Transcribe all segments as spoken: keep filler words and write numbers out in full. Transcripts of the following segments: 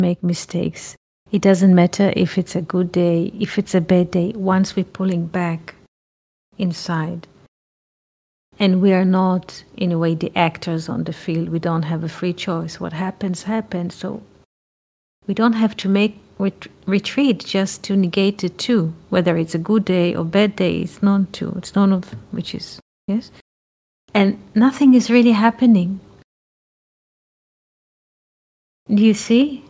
make mistakes. It doesn't matter if it's a good day, if it's a bad day, once we're pulling back inside. And we are not, in a way, the actors on the field. We don't have a free choice. What happens, happens. So we don't have to make ret- retreat just to negate the two. Whether it's a good day or bad day, it's none two. It's none of which is, yes? And nothing is really happening. Do you see?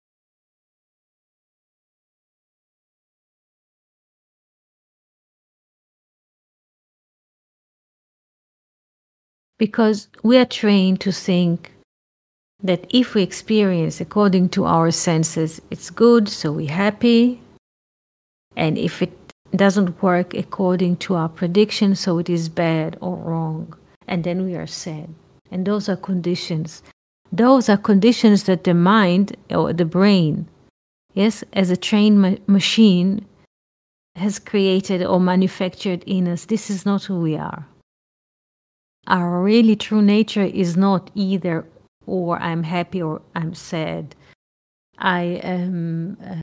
Because we are trained to think that if we experience according to our senses, it's good, so we're happy. And if it doesn't work according to our prediction, so it is bad or wrong. And then we are sad. And those are conditions. Those are conditions that the mind or the brain, yes, as a trained ma- machine, has created or manufactured in us. This is not who we are. Our really true nature is not either or I'm happy or I'm sad. I am uh,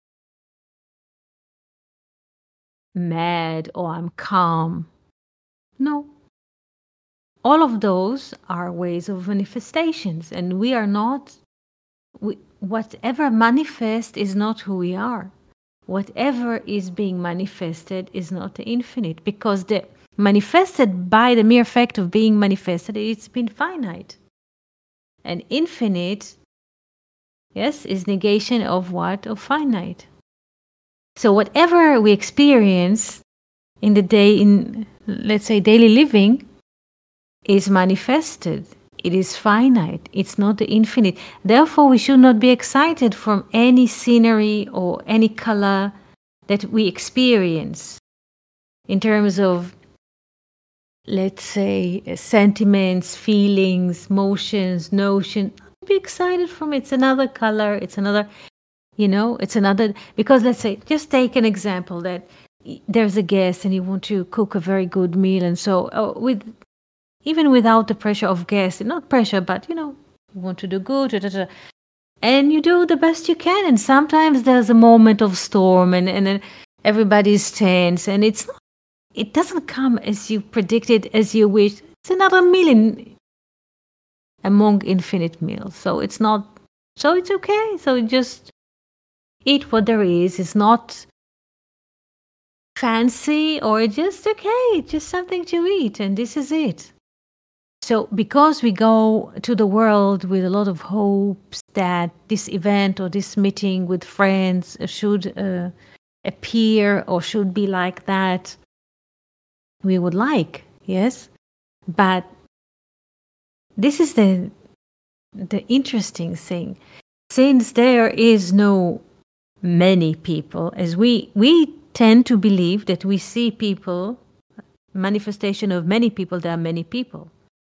mad or I'm calm. No. All of those are ways of manifestations, and we are not, we, whatever manifests is not who we are. Whatever is being manifested is not the infinite, because the manifested, by the mere fact of being manifested, it's been finite. And infinite, yes, is negation of what? Of finite. So whatever we experience in the day, in, let's say, daily living, is manifested. It is finite. It's not the infinite. Therefore, we should not be excited from any scenery or any color that we experience in terms of, let's say, sentiments, feelings, motions, notion. Be excited from it. It's another color. It's another, you know, it's another, because let's say, just take an example that there's a guest and you want to cook a very good meal. And so oh, with, even without the pressure of guests, not pressure, but, you know, you want to do good, da, da, da, and you do the best you can. And sometimes there's a moment of storm and, and then everybody's tense, and it's not, it doesn't come as you predicted, as you wish. It's another meal in, among infinite meals. So it's not, so it's okay. So just eat what there is. It's not fancy or just okay, just something to eat, and this is it. So because we go to the world with a lot of hopes that this event or this meeting with friends should uh, appear or should be like that, we would like, yes? But this is the the interesting thing. Since there is no many people, as we we tend to believe that we see people, manifestation of many people, there are many people.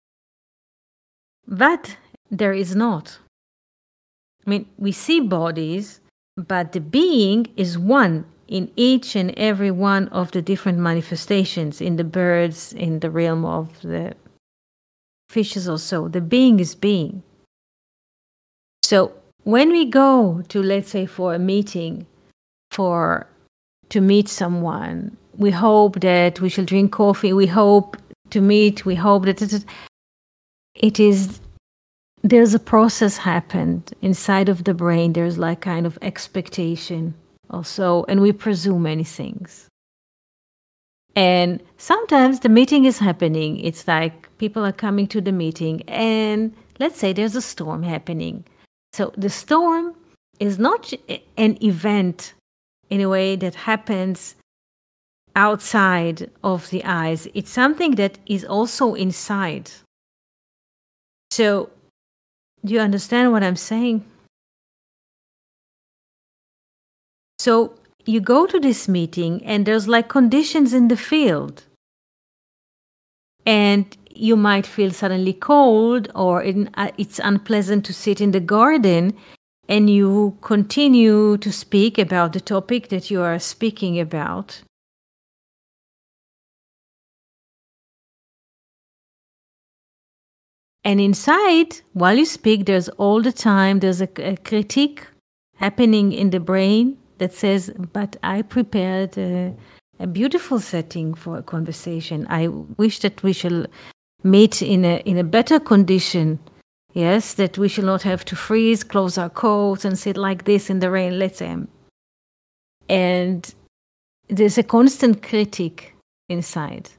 But there is not. I mean, we see bodies, but the being is one in each and every one of the different manifestations, in the birds, in the realm of the fishes or so. The being is being. So when we go to, let's say, for a meeting, for to meet someone, we hope that we shall drink coffee, we hope to meet, we hope that it is, it is there's a process happened inside of the brain. There's like kind of expectation also, and we presume many things. And sometimes the meeting is happening. It's like people are coming to the meeting, and let's say there's a storm happening. So the storm is not an event in a way that happens outside of the eyes. It's something that is also inside. So do you understand what I'm saying? So you go to this meeting and there's like conditions in the field. And you might feel suddenly cold, or in, uh, it's unpleasant to sit in the garden, and you continue to speak about the topic that you are speaking about. And inside, while you speak, there's all the time, there's a, a critique happening in the brain that says, but I prepared a, a beautiful setting for a conversation. I wish that we shall meet in a in a better condition. Yes, that we shall not have to freeze, close our coats, and sit like this in the rain. Let's say, and there's a constant critic inside.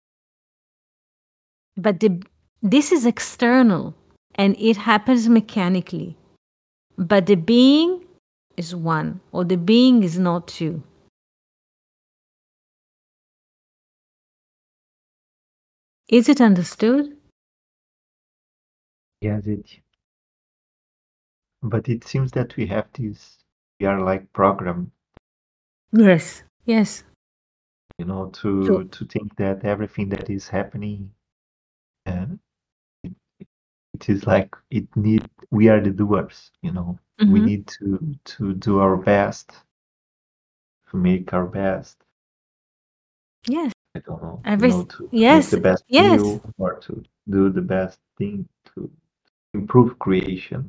But the, this is external, and it happens mechanically. But the being is one, or the being is not two. Is it understood? Yes, it. But it seems that we have this. We are like programmed, Yes. Yes. you know, So, to to think that everything that is happening, and it, it is like it need. We are the doers, you know. We mhm. need to to do our best, to make our best. Yes. I don't know, you Every know, to, to make yes, the best yes. meal or to do the best thing to improve creation.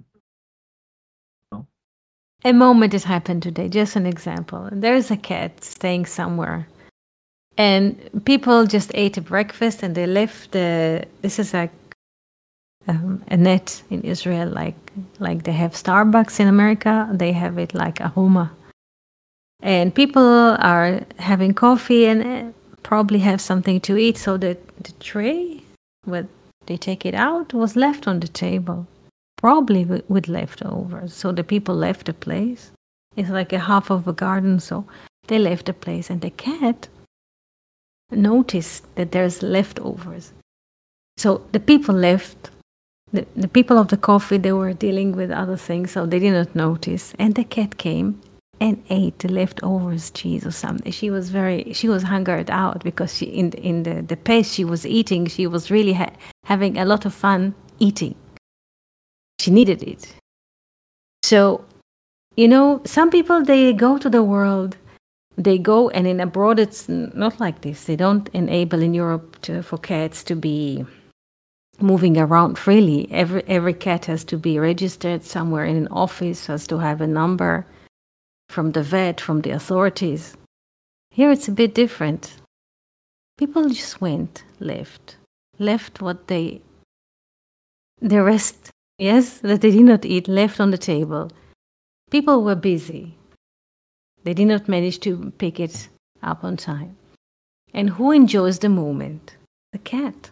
You know? A moment has happened today. Just an example. There's a cat staying somewhere, and people just ate a breakfast and they left the. This is like um, a net in Israel, like like they have Starbucks in America. They have it like a Homa, and people are having coffee and uh, probably have something to eat. So the the tray, what they take it out, was left on the table, probably with, with leftovers. So the people left the place. It's like a half of a garden, so they left the place, and the cat noticed that there's leftovers. So the people left. The, the people of the coffee, they were dealing with other things, so they did not notice. And the cat came and ate the leftovers cheese or something. She was very, she was hungered out because she in the, in the, the pace she was eating, she was really ha- having a lot of fun eating. She needed it. So, you know, some people, they go to the world, they go, and in abroad it's not like this. They don't enable in Europe to, for cats to be moving around freely. Every every cat has to be registered somewhere in an office, has to have a number from the vet, from the authorities. Here it's a bit different. People just went, left, left what they, the rest, yes, that they did not eat, left on the table. People were busy. They did not manage to pick it up on time. And who enjoys the moment? The cat.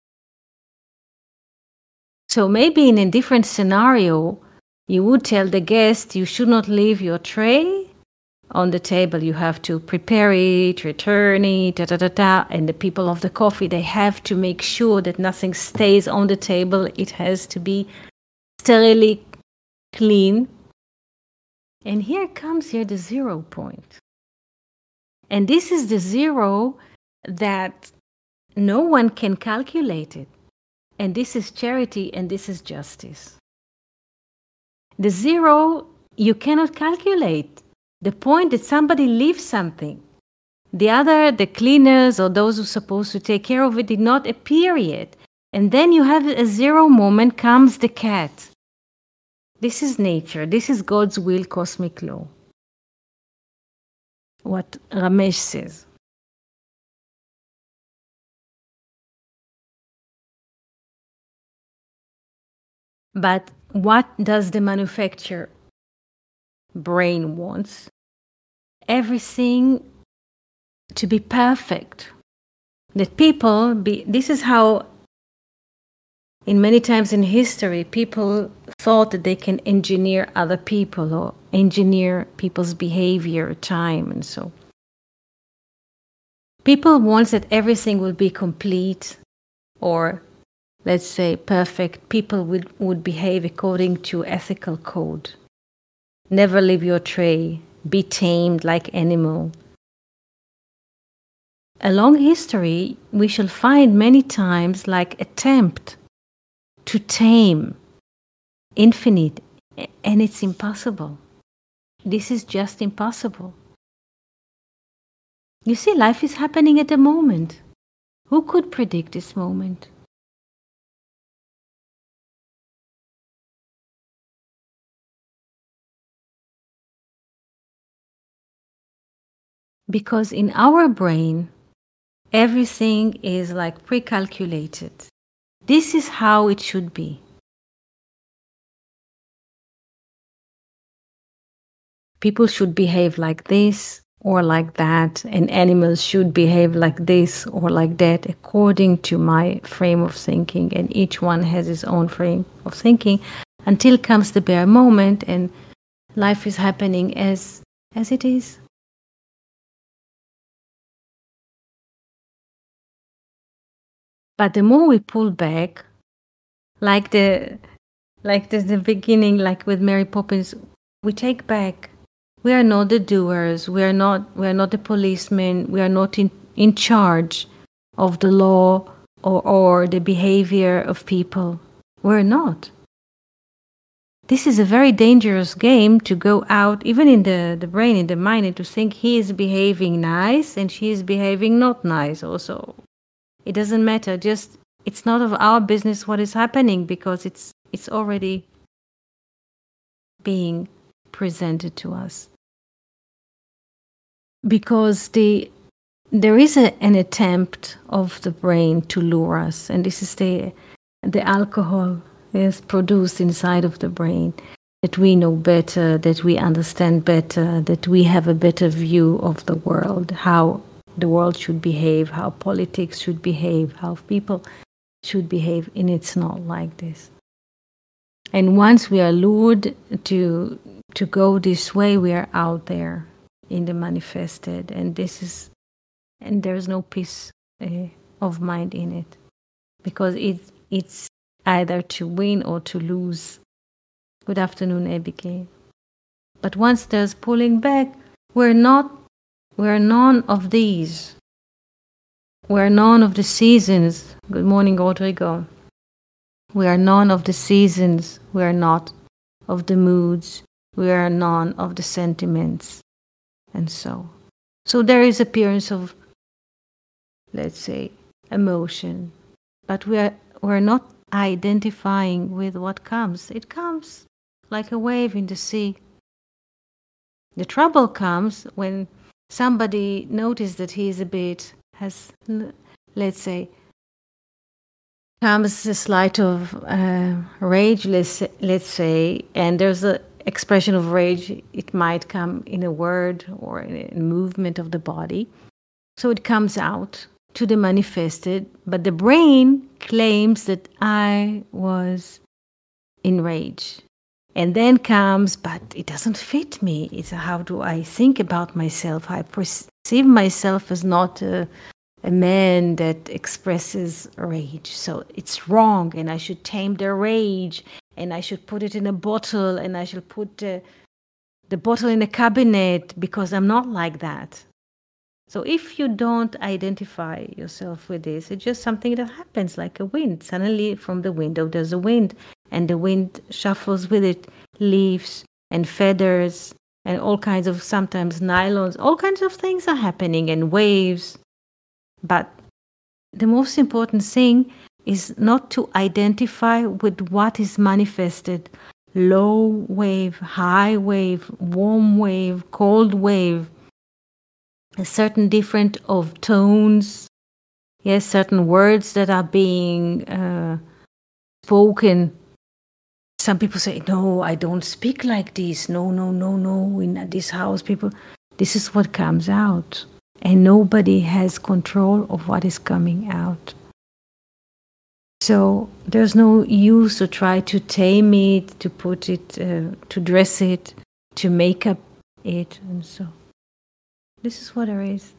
So maybe in a different scenario, you would tell the guest you should not leave your tray on the table. You have to prepare it, return it, da da da da. And the people of the coffee, they have to make sure that nothing stays on the table. It has to be sterilely clean. And here comes here the zero point. And this is the zero that no one can calculate it. And this is charity and this is justice. The zero, you cannot calculate. The point that somebody leaves something. The other, the cleaners or those who are supposed to take care of it, did not appear yet. And then you have a zero moment, comes the cat. This is nature. This is God's will, cosmic law. What Ramesh says. But what does the manufacturer brain wants? Everything to be perfect. That people be, this is how, in many times in history, people thought that they can engineer other people or engineer people's behavior, time, and so. People want that everything will be complete or, let's say, perfect. People would, would behave according to ethical code. Never leave your tray. Be tamed like animal. Along history, we shall find many times like attempt to tame infinite, and it's impossible. This is just impossible. You see, life is happening at the moment. Who could predict this moment? Because in our brain, everything is like pre-calculated. This is how it should be. People should behave like this or like that, and animals should behave like this or like that according to my frame of thinking, and each one has his own frame of thinking until comes the bare moment and life is happening as as it is. But the more we pull back, like the like the, the beginning, like with Mary Poppins, we take back. We are not the doers. We are not. We are not the policemen. We are not in, in charge of the law or, or the behavior of people. We're not. This is a very dangerous game to go out, even in the, the brain, in the mind, and to think he is behaving nice and she is behaving not nice. Also, it doesn't matter. Just it's not of our business what is happening because it's it's already being presented to us. Because the there is a, an attempt of the brain to lure us, and this is the the alcohol is produced inside of the brain, that we know better, that we understand better, that we have a better view of the world, how the world should behave, how politics should behave, how people should behave, and it's not like this. And once we are lured to to go this way, we are out there in the manifested, and this is and there's no peace uh, of mind in it, because it it's either to win or to lose. Good afternoon, Abigail. But once there's pulling back, we're not we're none of these. We're none of the seasons. Good morning, Rodrigo. We are none of the seasons. We are not of the moods. We are none of the sentiments. And so. So there is appearance of, let's say, emotion. But we are we're not identifying with what comes. It comes like a wave in the sea. The trouble comes when somebody notices that he is a bit, has, let's say, comes a slight of uh, rage, let's, let's say, and there's an expression of rage. It might come in a word or in a movement of the body. So it comes out to the manifested, but the brain claims that I was enraged. And then comes, but it doesn't fit me. It's how do I think about myself? I perceive myself as not a, a man that expresses rage. So it's wrong, and I should tame the rage, and I should put it in a bottle, and I should put the, the bottle in a cabinet because I'm not like that. So if you don't identify yourself with this, it's just something that happens like a wind. Suddenly from the window there's a wind, and the wind shuffles with it leaves and feathers and all kinds of, sometimes nylons, all kinds of things are happening, and waves. But the most important thing is not to identify with what is manifested. Low wave, high wave, warm wave, cold wave, a certain different of tones, yes, certain words that are being uh, spoken. Some people say, no, I don't speak like this. No, no, no, no. In this house, people, this is what comes out. And nobody has control of what is coming out. So there's no use to try to tame it, to put it, uh, to dress it, to make up it, and so. This is what there is.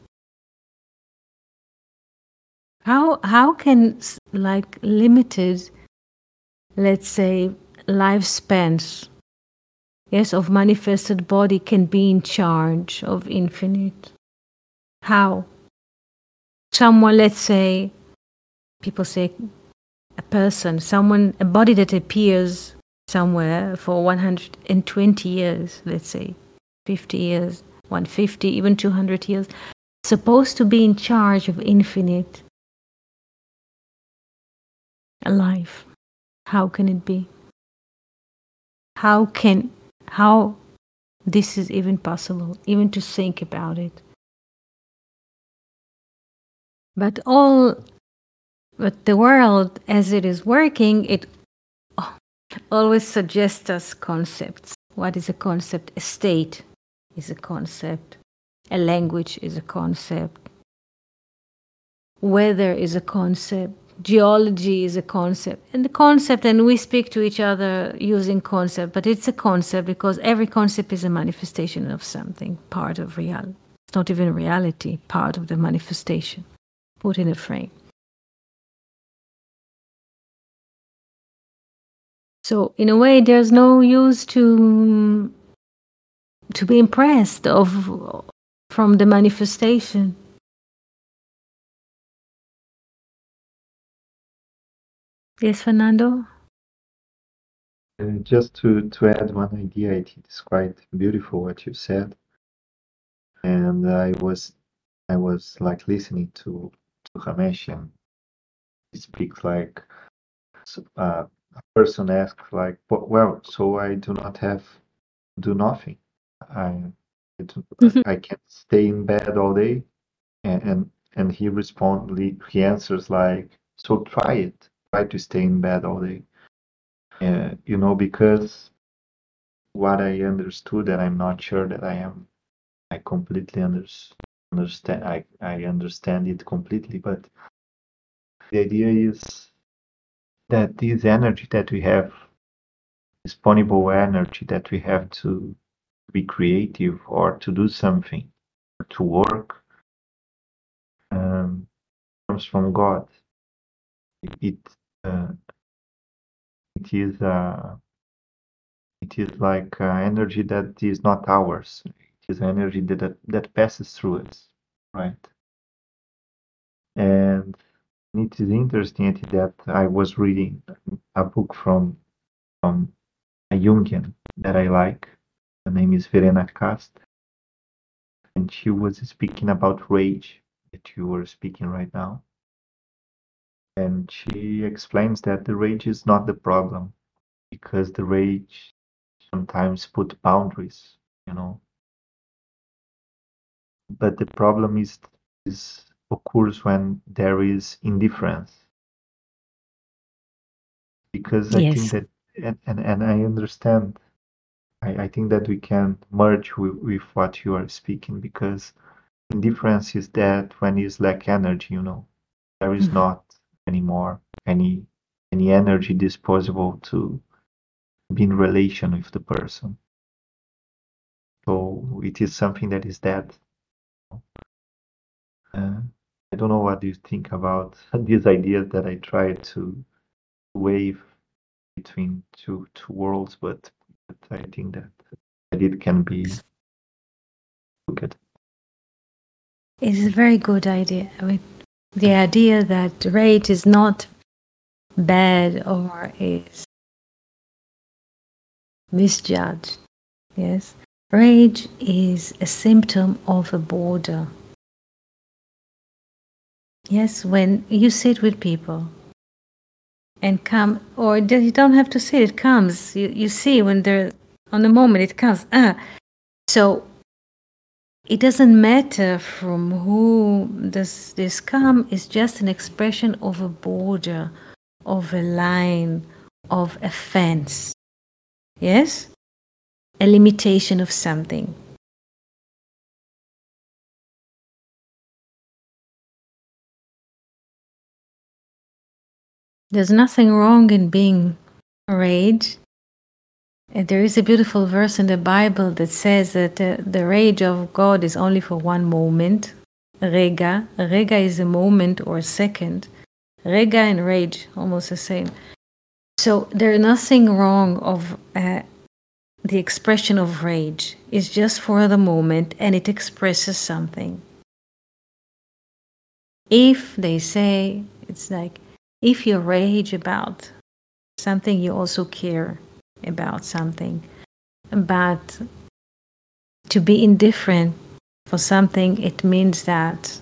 How how can, like, limited, let's say, lifespans, yes, of manifested body can be in charge of infinite? How? Someone, let's say, people say a person, someone, a body that appears somewhere for one hundred twenty years, let's say, fifty years, one hundred fifty, even two hundred years, supposed to be in charge of infinite life. How can it be? How can, how this is even possible, even to think about it? But all, but the world as it is working, it always suggests us concepts. What is a concept? A state is a concept. A language is a concept. Weather is a concept. Geology is a concept. And the concept, and we speak to each other using concept, but it's a concept because every concept is a manifestation of something, part of reality. It's not even reality, part of the manifestation, put in a frame. So in a way, there's no use to to be impressed of from the manifestation. Yes, Fernando? Uh, just to, to add one idea, I think it's quite beautiful what you said. And I was I was like listening to to Ramesh, and he speaks like s- uh, a person asks like, "Well, well, so I do not have to do nothing. I I, do, I can stay in bed all day," and and, and he responds, he answers like, "So try it. Try to stay in bed all day." Uh, you know, because what I understood, and I'm not sure that I am, I completely under, understand. I I understand it completely, but the idea is that this energy that we have, disponible energy that we have to be creative or to do something, or to work, um, comes from God. It uh, it is uh, it is like uh, energy that is not ours. It is energy that, that that passes through us, right? And it is interesting that I was reading a book from from a Jungian that I like. Her name is Verena Kast, and she was speaking about rage that you were speaking right now. And she explains that the rage is not the problem because the rage sometimes put boundaries, you know. But the problem is is occurs when there is indifference. Because I think Yes. that and, and, and I understand I, I think that we can merge with, with what you are speaking because indifference is that when you lack energy, you know, there is Mhm. not anymore any any energy disposable to be in relation with the person. So it is something that is dead. Uh, I don't know what you think about these ideas that I try to wave between two two worlds, but, but I think that, that it can be good. It's a very good idea. I mean, the idea that rage is not bad or is misjudged. Yes. Rage is a symptom of a border. Yes, when you sit with people and come, or you don't have to sit, it comes. You, you see when they're on the moment, it comes. Ah, so it doesn't matter from who this this come. It's just an expression of a border, of a line, of a fence. Yes, a limitation of something. There's nothing wrong in being rage. And there is a beautiful verse in the Bible that says that uh, the rage of God is only for one moment. Rega. Rega is a moment or a second. Rega and rage, almost the same. So there's nothing wrong of uh, the expression of rage. It's just for the moment and it expresses something. If they say, it's like, if you rage about something, you also care about something. But to be indifferent for something, it means that,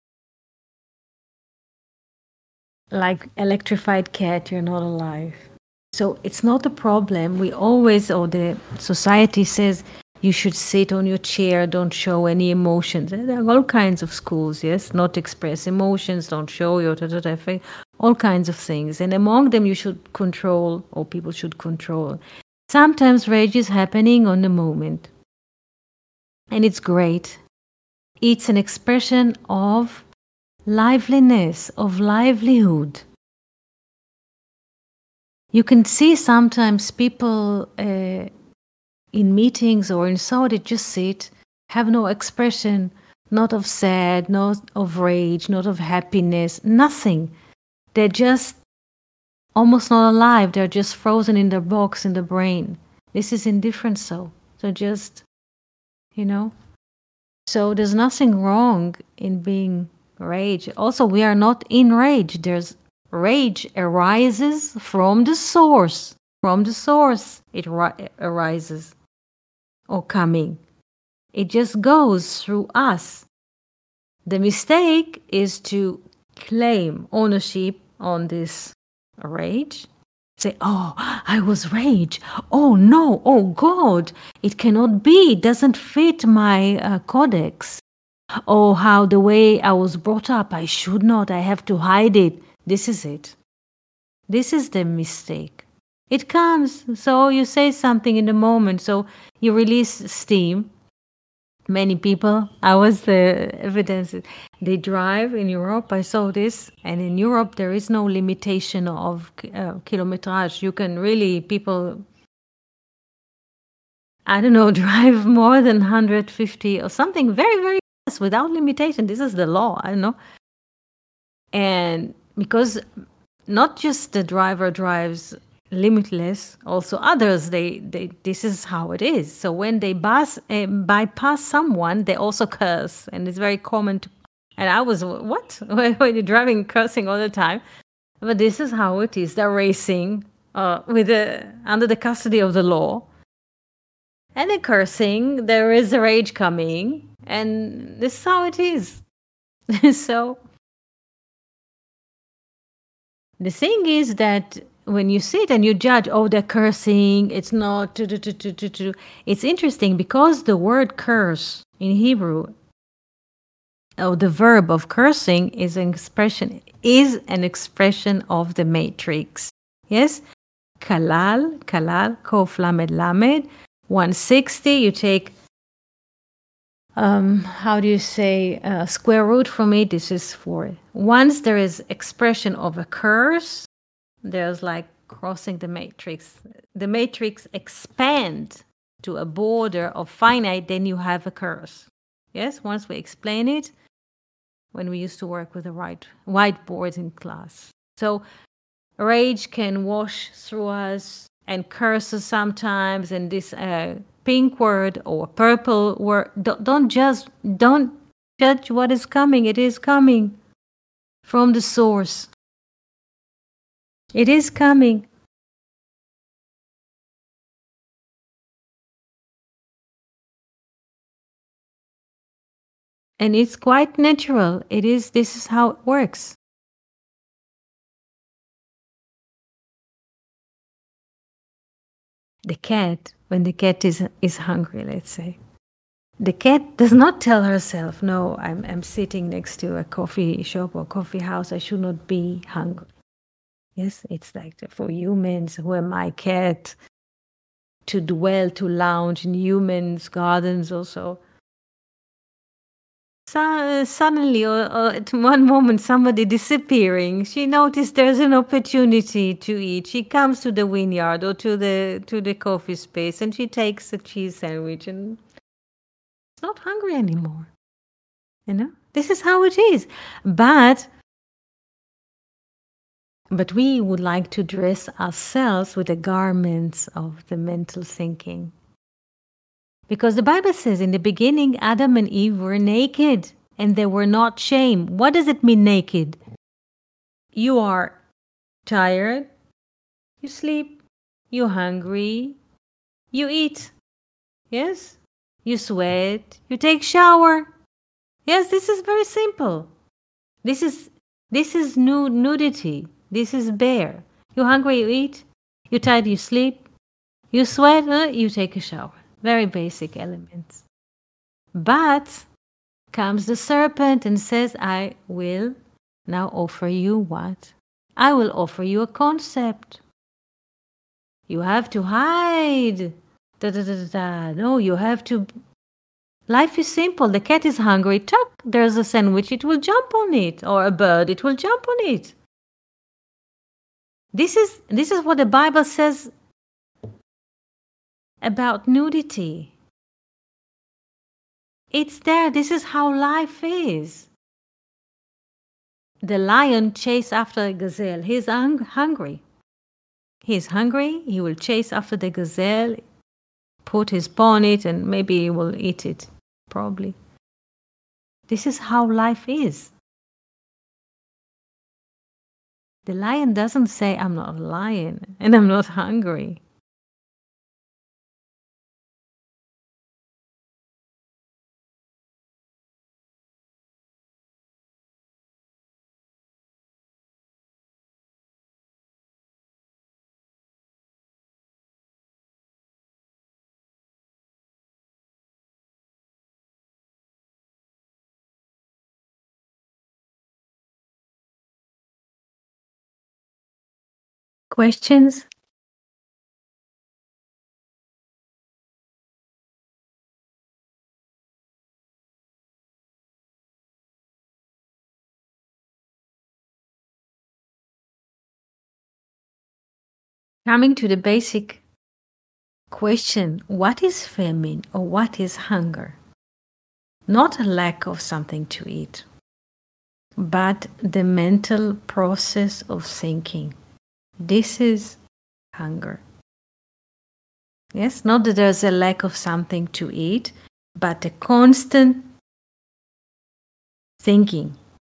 like electrified cat, you're not alive. So it's not a problem. We always, or the society says, You should sit on your chair, don't show any emotions. There are all kinds of schools, yes? Not express emotions, don't show your ta ta ta fa- all kinds of things. And among them, you should control, or people should control. Sometimes rage is happening on the moment. And it's great. It's an expression of liveliness, of livelihood. You can see sometimes people uh, in meetings or in so they just sit, have no expression, not of sad, not of rage, not of happiness, nothing. They're just almost not alive. They're just frozen in their box in the brain. This is indifferent so. So just, you know. So there's nothing wrong in being rage. Also, we are not in rage. There's rage arises from the source. From the source it ri- arises or coming. It just goes through us. The mistake is to claim ownership on this rage. Say, oh, I was rage. Oh, no. Oh, God. It cannot be. It doesn't fit my uh, codex. Oh, how the way I was brought up. I should not. I have to hide it. This is it. This is the mistake. It comes. So you say something in the moment. So you release steam. Many people, I was the evidence, they drive in Europe. I saw this. And in Europe, there is no limitation of uh, kilometrage. You can really, people, I don't know, drive more than one hundred fifty or something very, very fast without limitation. This is the law, I don't know. And because not just the driver drives limitless, also others, they, they this is how it is. So when they bus, uh, bypass someone, they also curse, and it's very common to, and I was, what? When you're driving, cursing all the time. But this is how it is. They're racing uh, with the, under the custody of the law. And they're cursing, there is a rage coming, and this is how it is. So the thing is that when you sit and you judge, oh, they're cursing, it's not, it's interesting because the word curse in Hebrew, oh, the verb of cursing is an expression, is an expression of the matrix. Yes? Kalal, kalal, kof lamed lamed, one sixty, you take, um, how do you say, uh, square root from it, this is four. Once there is expression of a curse, there's like crossing the matrix. The matrix expand to a border of finite, then you have a curse. Yes, once we explain it, when we used to work with a white whiteboard in class. So rage can wash through us and curses sometimes, and this uh, pink word or purple word, don't, don't just don't judge what is coming. It is coming from the source. It is coming. And it's quite natural. It is, this is how it works. The cat, when the cat is is hungry, let's say, the cat does not tell herself, no, I'm I'm sitting next to a coffee shop or coffee house, I should not be hungry. Yes, it's like for humans, who am I, cat, to dwell, to lounge in humans' gardens also. So, suddenly, or, or at one moment, somebody disappearing. She noticed there's an opportunity to eat. She comes to the vineyard or to the to the coffee space, and she takes a cheese sandwich, and it's not hungry anymore. You know, this is how it is. But but we would like to dress ourselves with the garments of the mental thinking. Because the Bible says in the beginning, Adam and Eve were naked and they were not ashamed. What does it mean, naked? You are tired, you sleep, you're hungry, you eat. Yes? You sweat, you take shower. Yes, this is very simple. This is this is nude nudity. This is bare. You're hungry, you eat. You're tired, you sleep. You sweat, uh, you take a shower. very basic elements. But comes the serpent and says, I will now offer you what? I will offer you a concept. You have to hide. Da, da, da, da, da. No, you have to. Life is simple. The cat is hungry. Tuck, there's a sandwich. It will jump on it. Or a bird. It will jump on it. This is, this is what the Bible says about nudity. It's there. This is how life is. The lion chased after a gazelle. He's hung- hungry. He's hungry. He will chase after the gazelle, put his paw on it, and maybe he will eat it. Probably. This is how life is. The lion doesn't say, I'm not a lion and I'm not hungry. Questions? Coming to the basic question, what is famine or what is hunger? Not a lack of something to eat, but the mental process of thinking. This is hunger. Yes, not that there's a lack of something to eat, but a constant thinking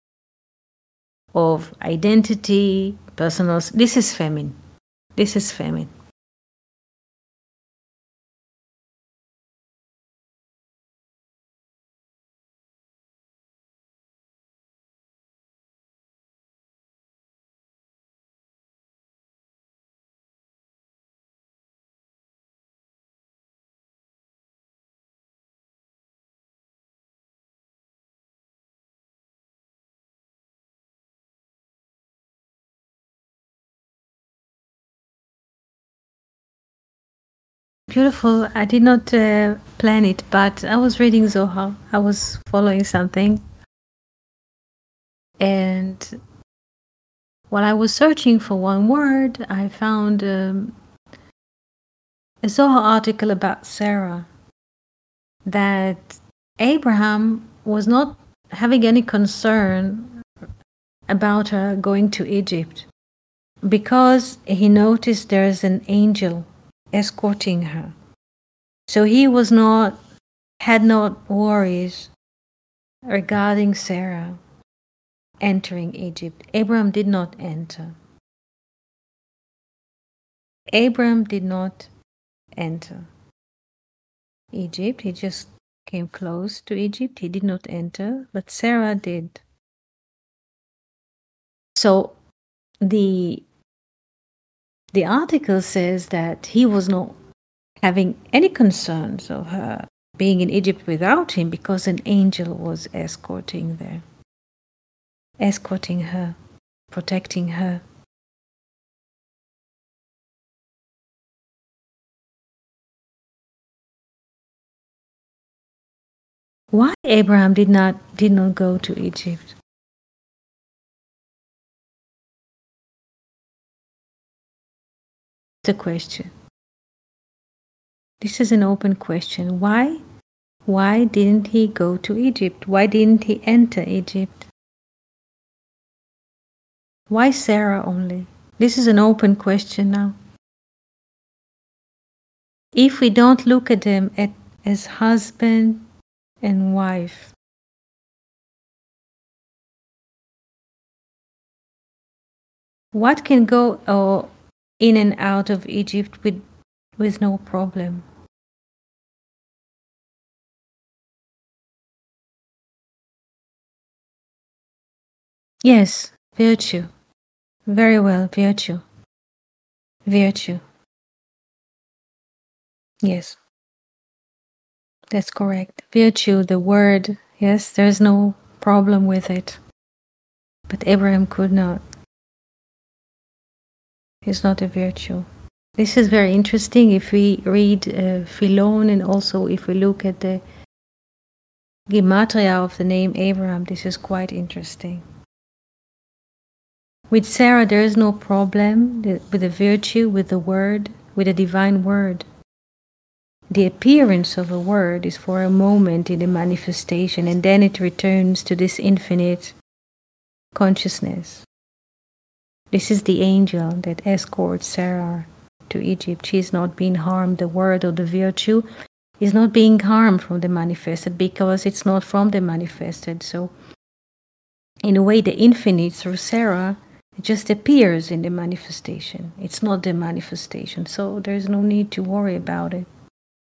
of identity, personal. This is famine. This is famine. Beautiful. I did not uh, plan it, but I was reading Zohar. I was following something. And while I was searching for one word, I found um, a Zohar article about Sarah, that Abraham was not having any concern about her going to Egypt because he noticed there's an angel escorting her. So he was not, had not worries regarding Sarah entering Egypt. Abraham did not enter. Abraham did not enter Egypt. He just came close to Egypt. He did not enter, but Sarah did. So the the article says that he was not having any concerns of her being in Egypt without him because an angel was escorting there, escorting her, protecting her. Why Abraham did not did not go to Egypt? The question. This is an open question. Why? Why didn't he go to Egypt? Why didn't he enter Egypt? Why Sarah only? This is an open question now. If we don't look at them at, as husband and wife, what can go oh, in and out of Egypt with, with no problem? Yes, virtue. Very well, virtue. Virtue. Yes. That's correct. Virtue, the word, yes, there's no problem with it. But Abraham could not. It's not a virtue. This is very interesting if we read uh, Philon, and also if we look at the Gematria of the name Abraham. This is quite interesting. With Sarah, there is no problem with the virtue, with the word, with the divine word. The appearance of a word is for a moment in the manifestation, and then it returns to this infinite consciousness. This is the angel that escorts Sarah to Egypt. She is not being harmed. The word or the virtue is not being harmed from the manifested because it's not from the manifested. So, in a way, the infinite through Sarah it just appears in the manifestation. It's not the manifestation. So, there's no need to worry about it.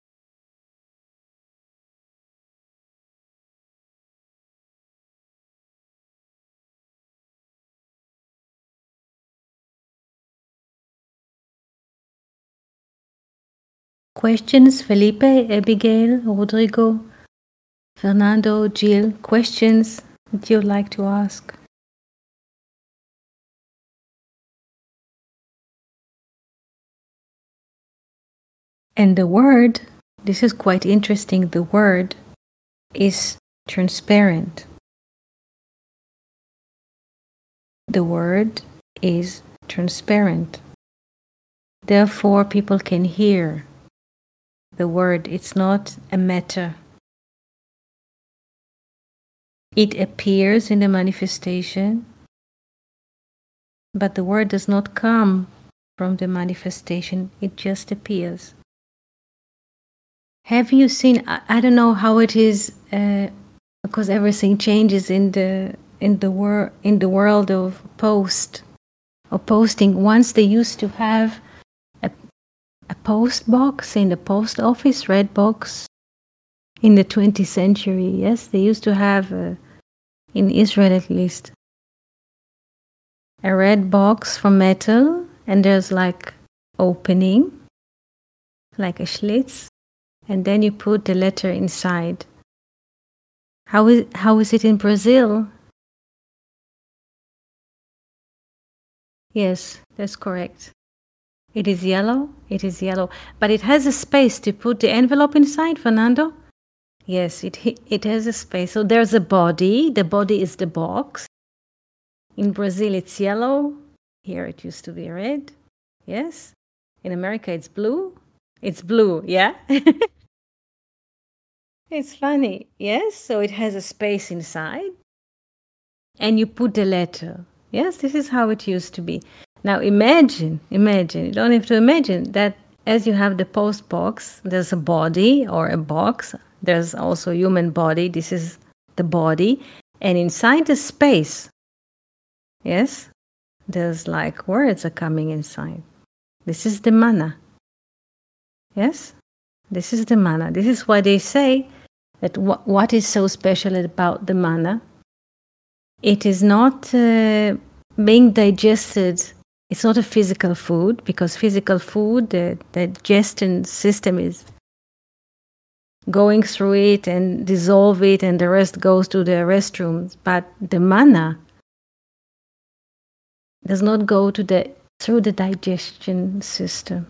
Questions, Felipe, Abigail, Rodrigo, Fernando, Jill, questions that you'd like to ask? And the word, this is quite interesting, the word is transparent. The word is transparent. Therefore, people can hear the word. It's not a matter. It appears in the manifestation, but the word does not come from the manifestation. It just appears. Have you seen, I, I don't know how it is, uh, because everything changes in the in the wor- in the world of post or posting. Once they used to have a, a post box in the post office, red box, in the twentieth century. Yes, they used to have, uh, in Israel at least, a red box from metal, and there's like opening, like a schlitz, and then you put the letter inside. How is how is it in Brazil? Yes, that's correct. It is yellow. It is yellow, but it has a space to put the envelope inside, Fernando. Yes, it it has a space. So there's a body. The body is the box. In Brazil, it's yellow. Here, it used to be red. Yes. In America, it's blue. It's blue. Yeah. It's funny. Yes. So it has a space inside, and you put the letter. Yes, this is how it used to be. Now imagine, imagine, you don't have to imagine that as you have the post box, there's a body or a box. There's also human body. This is the body. And inside the space, yes, there's like words are coming inside. This is the manna. Yes, this is the manna. This is why they say that wh- what is so special about the manna? It is not uh, being digested. It's not a physical food, because physical food, the, the digestion system is going through it and dissolve it, and the rest goes to the restrooms. But the manna does not go to the through the digestion system.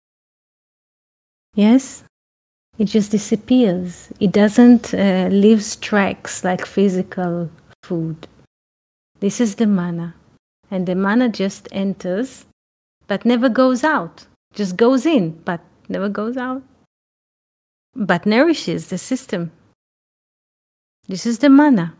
Yes, it just disappears. It doesn't uh, leave tracks like physical food. This is the manna, and the manna just enters but never goes out. Just goes in, but never goes out. But nourishes the system. This is the manna.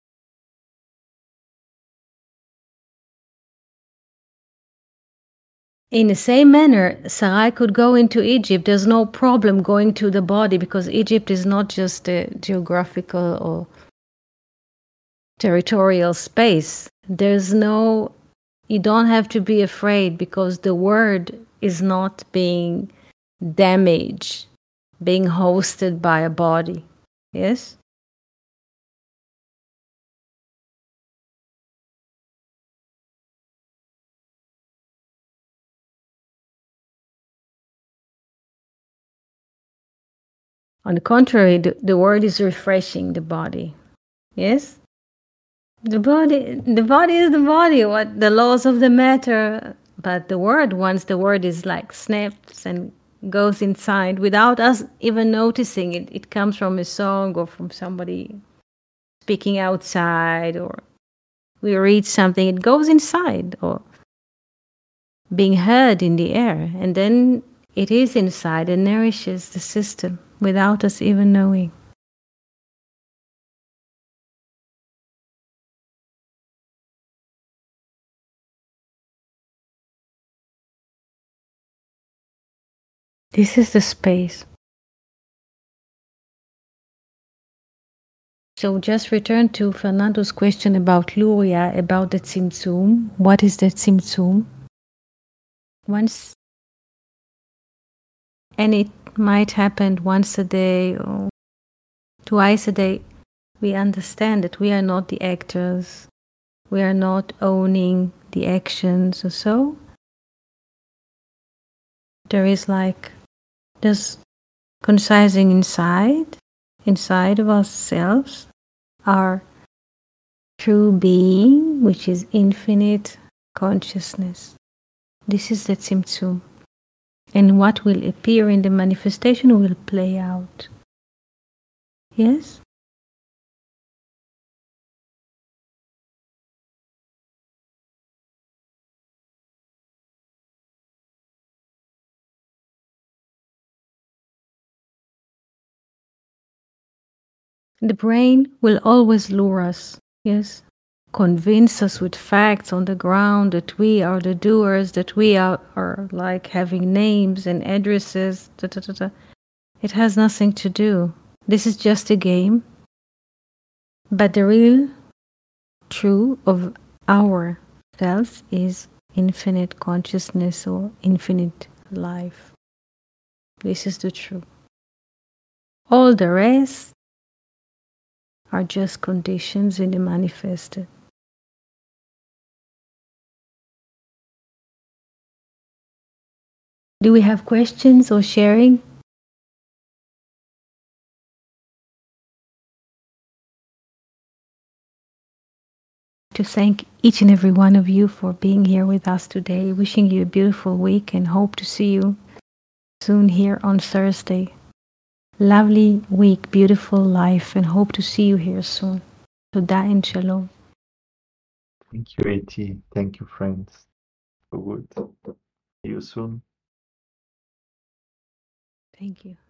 In the same manner, Sarai could go into Egypt. There's no problem going to the body, because Egypt is not just a geographical or territorial space. There's no, you don't have to be afraid, because the word is not being damaged, being hosted by a body. Yes? On the contrary, the, the word is refreshing the body. Yes? The body the body is the body, what the laws of the matter. But the word, once the word is like snaps and goes inside without us even noticing it, it comes from a song or from somebody speaking outside, or we read something, it goes inside, or being heard in the air, and then it is inside and nourishes the system without us even knowing. This is the space. So just return to Fernando's question about Luria, about the Tzimtzum. What is the Tzimtzum? Once, and it might happen once a day or twice a day, we understand that we are not the actors. We are not owning the actions or so. There is like, there's concising inside, inside of ourselves, our true being, which is infinite consciousness. This is the Tzimtzum. And what will appear in the manifestation will play out. Yes? The brain will always lure us. Yes? Convince us with facts on the ground that we are the doers, that we are, are like having names and addresses. Da, da, da, da. It has nothing to do. This is just a game. But the real true of our self is infinite consciousness or infinite life. This is the truth. All the rest are just conditions in the manifested. Do we have questions or sharing? To thank each and every one of you for being here with us today. Wishing you a beautiful week and hope to see you soon here on Thursday. Lovely week, beautiful life, and hope to see you here soon. Toda and shalom. Thank you, AT. Thank you, friends. So good. See you soon. Thank you.